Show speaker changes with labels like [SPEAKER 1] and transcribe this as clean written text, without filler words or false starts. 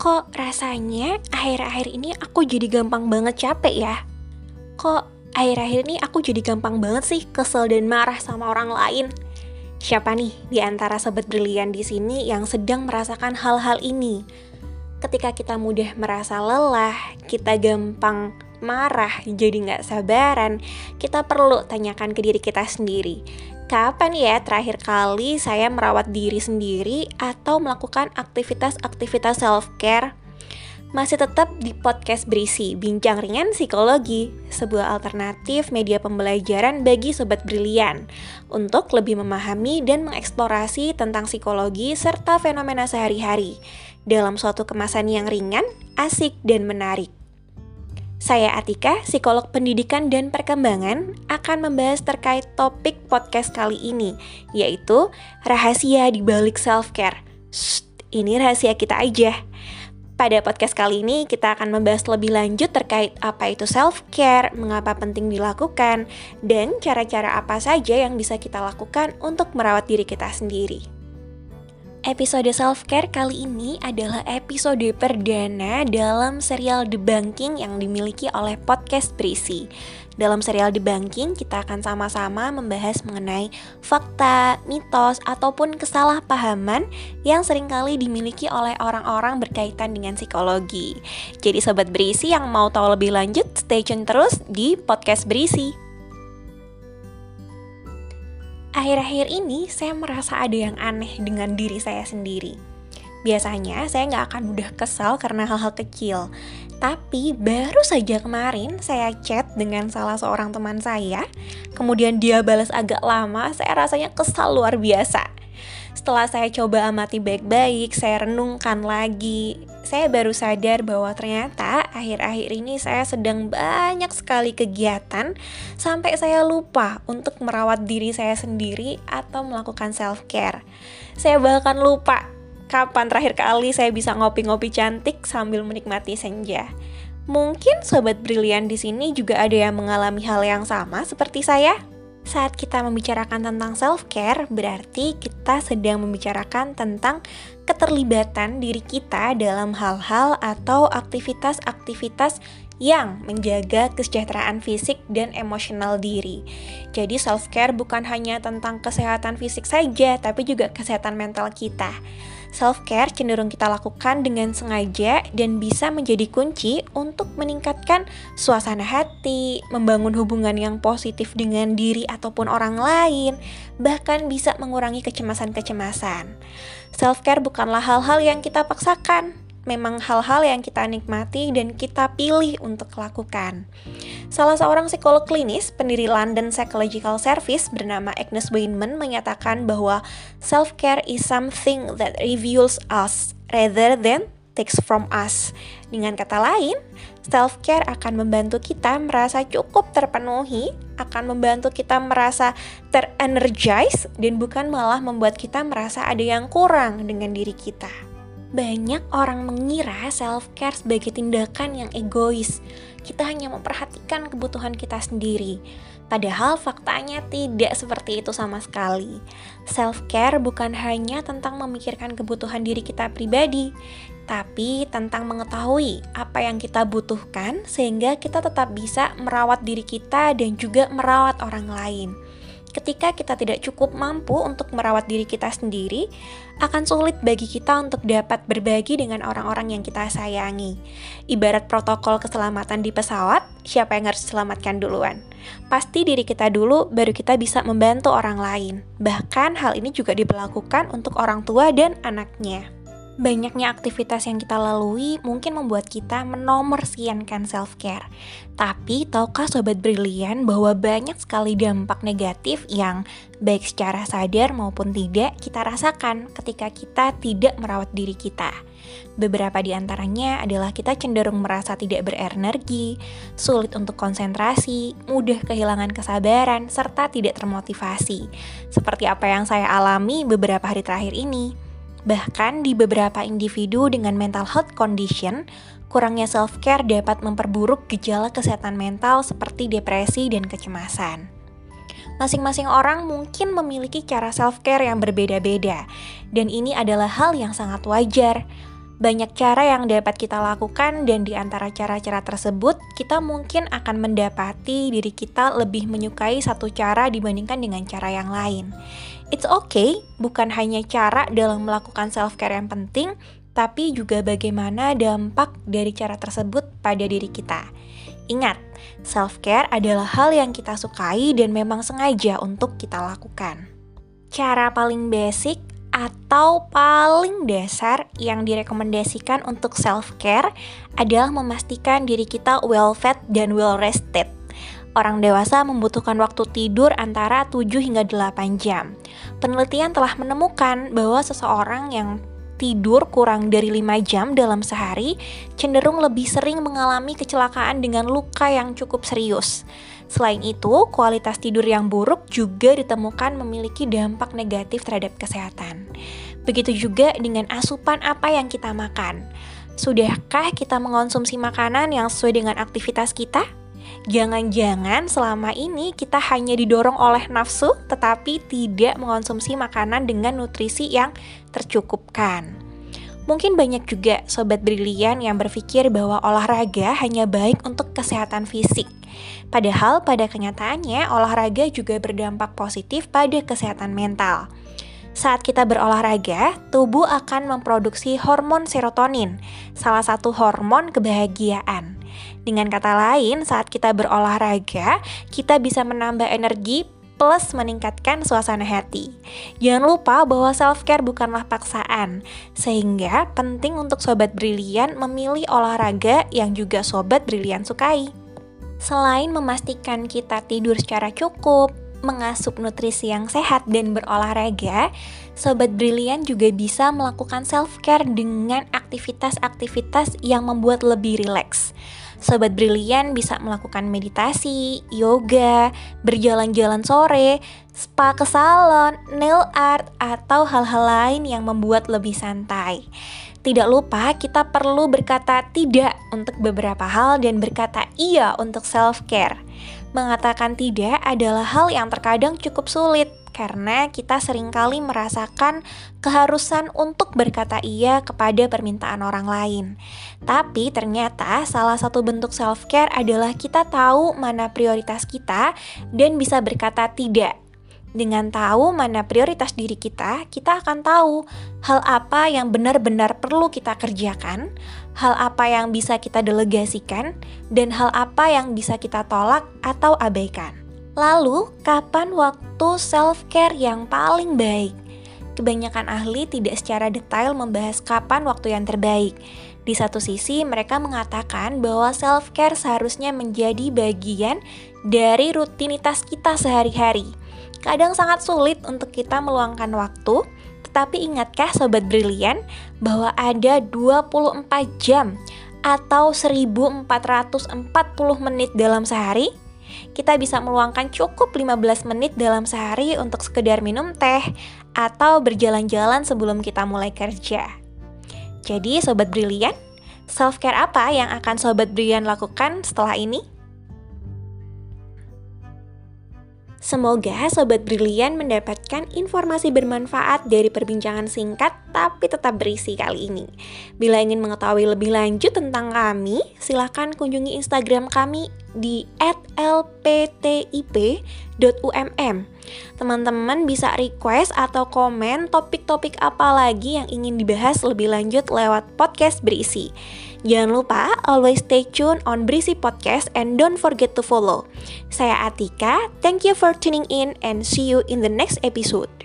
[SPEAKER 1] Kok rasanya akhir-akhir ini aku jadi gampang banget capek ya? Kok akhir-akhir ini aku jadi gampang banget sih kesel dan marah sama orang lain? Siapa nih di antara sobat brilian di sini yang sedang merasakan hal-hal ini? Ketika kita mudah merasa lelah, kita gampang marah, jadi nggak sabaran, kita perlu tanyakan ke diri kita sendiri. Kapan ya terakhir kali saya merawat diri sendiri atau melakukan aktivitas-aktivitas self-care? Masih tetap di podcast Berisi, Bincang Ringan Psikologi, sebuah alternatif media pembelajaran bagi sobat brilian untuk lebih memahami dan mengeksplorasi tentang psikologi serta fenomena sehari-hari dalam suatu kemasan yang ringan, asik, dan menarik. Saya Atika, psikolog pendidikan dan perkembangan, akan membahas terkait topik podcast kali ini, yaitu rahasia di balik self-care. Ini rahasia kita aja. Pada podcast kali ini, kita akan membahas lebih lanjut terkait apa itu self-care, mengapa penting dilakukan, dan cara-cara apa saja yang bisa kita lakukan untuk merawat diri kita sendiri. Episode self-care kali ini adalah episode perdana dalam serial Debunking yang dimiliki oleh podcast Berisi. Dalam serial Debunking, kita akan sama-sama membahas mengenai fakta, mitos, ataupun kesalahpahaman yang seringkali dimiliki oleh orang-orang berkaitan dengan psikologi. Jadi sobat Berisi yang mau tahu lebih lanjut, stay tune terus di podcast Berisi. Akhir-akhir ini saya merasa ada yang aneh dengan diri saya sendiri. Biasanya saya nggak akan mudah kesal karena hal-hal kecil. Tapi baru saja kemarin saya chat dengan salah seorang teman saya. Kemudian dia balas agak lama, saya rasanya kesal luar biasa. Setelah saya coba amati baik-baik, saya renungkan lagi. Saya baru sadar bahwa ternyata akhir-akhir ini saya sedang banyak sekali kegiatan sampai saya lupa untuk merawat diri saya sendiri atau melakukan self-care. Saya bahkan lupa kapan terakhir kali saya bisa ngopi-ngopi cantik sambil menikmati senja. Mungkin sobat brilian di sini juga ada yang mengalami hal yang sama seperti saya. Saat kita membicarakan tentang self-care, berarti kita sedang membicarakan tentang keterlibatan diri kita dalam hal-hal atau aktivitas-aktivitas yang menjaga kesejahteraan fisik dan emosional diri. Jadi self-care bukan hanya tentang kesehatan fisik saja, tapi juga kesehatan mental kita. Self-care cenderung kita lakukan dengan sengaja dan bisa menjadi kunci untuk meningkatkan suasana hati, membangun hubungan yang positif dengan diri ataupun orang lain, bahkan bisa mengurangi kecemasan-kecemasan. Self-care bukanlah hal-hal yang kita paksakan, memang hal-hal yang kita nikmati dan kita pilih untuk lakukan. Salah seorang psikolog klinis, pendiri London Psychological Service bernama Agnes Weinman menyatakan bahwa self-care is something that reveals us rather than takes from us. Dengan kata lain, self-care akan membantu kita merasa cukup terpenuhi, akan membantu kita merasa terenergize, dan bukan malah membuat kita merasa ada yang kurang dengan diri kita. Banyak orang mengira self-care sebagai tindakan yang egois. Kita hanya memperhatikan kebutuhan kita sendiri. Padahal faktanya tidak seperti itu sama sekali. Self-care bukan hanya tentang memikirkan kebutuhan diri kita pribadi, tapi tentang mengetahui apa yang kita butuhkan sehingga kita tetap bisa merawat diri kita dan juga merawat orang lain. Ketika kita tidak cukup mampu untuk merawat diri kita sendiri, akan sulit bagi kita untuk dapat berbagi dengan orang-orang yang kita sayangi. Ibarat protokol keselamatan di pesawat, siapa yang harus diselamatkan duluan? Pasti diri kita dulu, baru kita bisa membantu orang lain. Bahkan hal ini juga diberlakukan untuk orang tua dan anaknya. Banyaknya aktivitas yang kita lalui mungkin membuat kita menomorsiankan self-care. Tapi tahukah sobat brilian bahwa banyak sekali dampak negatif yang baik secara sadar maupun tidak kita rasakan ketika kita tidak merawat diri kita. Beberapa di antaranya adalah kita cenderung merasa tidak berenergi, sulit untuk konsentrasi, mudah kehilangan kesabaran, serta tidak termotivasi. Seperti apa yang saya alami beberapa hari terakhir ini. Bahkan di beberapa individu dengan mental health condition, kurangnya self-care dapat memperburuk gejala kesehatan mental seperti depresi dan kecemasan. Masing-masing orang mungkin memiliki cara self-care yang berbeda-beda, dan ini adalah hal yang sangat wajar. Banyak cara yang dapat kita lakukan dan di antara cara-cara tersebut, kita mungkin akan mendapati diri kita lebih menyukai satu cara dibandingkan dengan cara yang lain. It's okay, bukan hanya cara dalam melakukan self-care yang penting, tapi juga bagaimana dampak dari cara tersebut pada diri kita. Ingat, self-care adalah hal yang kita sukai dan memang sengaja untuk kita lakukan. Cara paling basic atau paling dasar yang direkomendasikan untuk self-care adalah memastikan diri kita well-fed dan well-rested. Orang dewasa membutuhkan waktu tidur antara 7 hingga 8 jam. Penelitian telah menemukan bahwa seseorang yang tidur kurang dari 5 jam dalam sehari cenderung lebih sering mengalami kecelakaan dengan luka yang cukup serius. Selain itu, kualitas tidur yang buruk juga ditemukan memiliki dampak negatif terhadap kesehatan. Begitu juga dengan asupan apa yang kita makan. Sudahkah kita mengonsumsi makanan yang sesuai dengan aktivitas kita? Jangan-jangan selama ini kita hanya didorong oleh nafsu, tetapi tidak mengonsumsi makanan dengan nutrisi yang tercukupkan. Mungkin banyak juga sobat brilian yang berpikir bahwa olahraga hanya baik untuk kesehatan fisik. Padahal pada kenyataannya olahraga juga berdampak positif pada kesehatan mental. Saat kita berolahraga, tubuh akan memproduksi hormon serotonin, salah satu hormon kebahagiaan. Dengan kata lain, saat kita berolahraga, kita bisa menambah energi plus meningkatkan suasana hati. Jangan lupa bahwa self-care bukanlah paksaan, sehingga penting untuk sobat brilian memilih olahraga yang juga sobat brilian sukai. Selain memastikan kita tidur secara cukup, mengasup nutrisi yang sehat dan berolahraga, sobat brilian juga bisa melakukan self-care dengan aktivitas-aktivitas yang membuat lebih rileks. Sobat brilian bisa melakukan meditasi, yoga, berjalan-jalan sore, spa ke salon, nail art, atau hal-hal lain yang membuat lebih santai. Tidak lupa kita perlu berkata tidak untuk beberapa hal dan berkata iya untuk self-care. Mengatakan tidak adalah hal yang terkadang cukup sulit karena kita seringkali merasakan keharusan untuk berkata iya kepada permintaan orang lain. Tapi ternyata salah satu bentuk self-care adalah kita tahu mana prioritas kita dan bisa berkata tidak. Dengan tahu mana prioritas diri kita akan tahu hal apa yang benar-benar perlu kita kerjakan, hal apa yang bisa kita delegasikan, dan hal apa yang bisa kita tolak atau abaikan. Lalu, kapan waktu self-care yang paling baik? Kebanyakan ahli tidak secara detail membahas kapan waktu yang terbaik. Di satu sisi, mereka mengatakan bahwa self-care seharusnya menjadi bagian dari rutinitas kita sehari-hari. Kadang sangat sulit untuk kita meluangkan waktu, tetapi ingatkah sobat brilian bahwa ada 24 jam atau 1440 menit dalam sehari? Kita bisa meluangkan cukup 15 menit dalam sehari untuk sekedar minum teh atau berjalan-jalan sebelum kita mulai kerja. Jadi sobat brilian, self-care apa yang akan sobat brilian lakukan setelah ini? Semoga sobat brilian mendapatkan informasi bermanfaat dari perbincangan singkat tapi tetap berisi kali ini. Bila ingin mengetahui lebih lanjut tentang kami, silakan kunjungi Instagram kami di @lptip.umm. Teman-teman bisa request atau komen topik-topik apa lagi yang ingin dibahas lebih lanjut lewat podcast berisi. Jangan lupa always stay tune on Berisi Podcast and don't forget to follow. Saya Atika, thank you for tuning in and see you in the next episode.